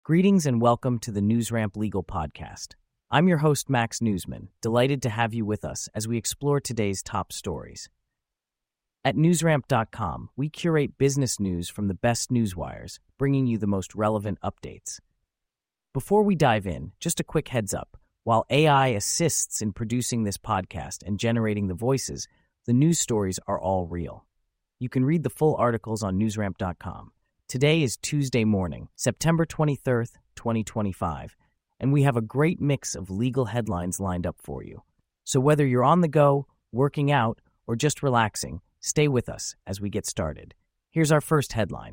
Greetings and welcome to the NewsRamp Legal Podcast. I'm your host, Max Newsman, delighted to have you with us as we explore today's top stories. At newsramp.com, we curate business news from the best newswires, bringing you the most relevant updates. Before we dive in, just a quick heads up. While AI assists in producing this podcast and generating the voices, the news stories are all real. You can read the full articles on newsramp.com. Today is Tuesday morning, September 23rd, 2025, and we have a great mix of legal headlines lined up for you. So whether you're on the go, working out, or just relaxing, stay with us as we get started. Here's our first headline.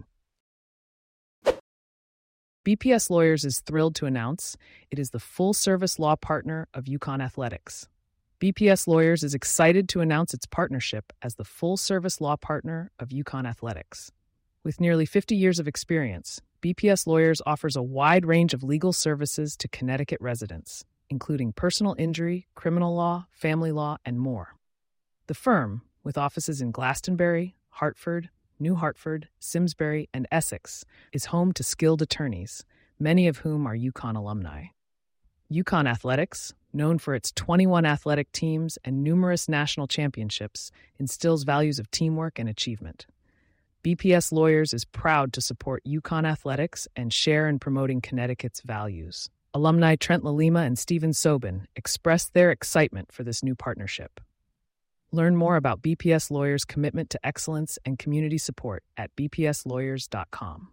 BPS Lawyers is thrilled to announce it is the full-service law partner of UConn Athletics. BPS Lawyers is excited to announce its partnership as the full-service law partner of UConn Athletics. With nearly 50 years of experience, BPS Lawyers offers a wide range of legal services to Connecticut residents, including personal injury, criminal law, family law, and more. The firm, with offices in Glastonbury, Hartford, New Hartford, Simsbury, and Essex, is home to skilled attorneys, many of whom are UConn alumni. UConn Athletics, known for its 21 athletic teams and numerous national championships, instills values of teamwork and achievement. BPS Lawyers is proud to support UConn Athletics and share in promoting Connecticut's values. Alumni Trent Lalima and Steven Sobin expressed their excitement for this new partnership. Learn more about BPS Lawyers' commitment to excellence and community support at bpslawyers.com.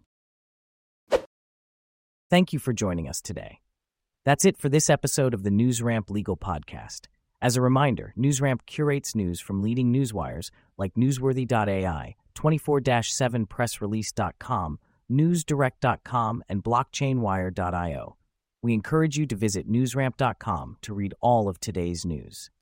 Thank you for joining us today. That's it for this episode of the NewsRamp Legal Podcast. As a reminder, NewsRamp curates news from leading newswires like Newsworthy.ai, 24/7pressrelease.com, newsdirect.com, and blockchainwire.io. We encourage you to visit newsramp.com to read all of today's news.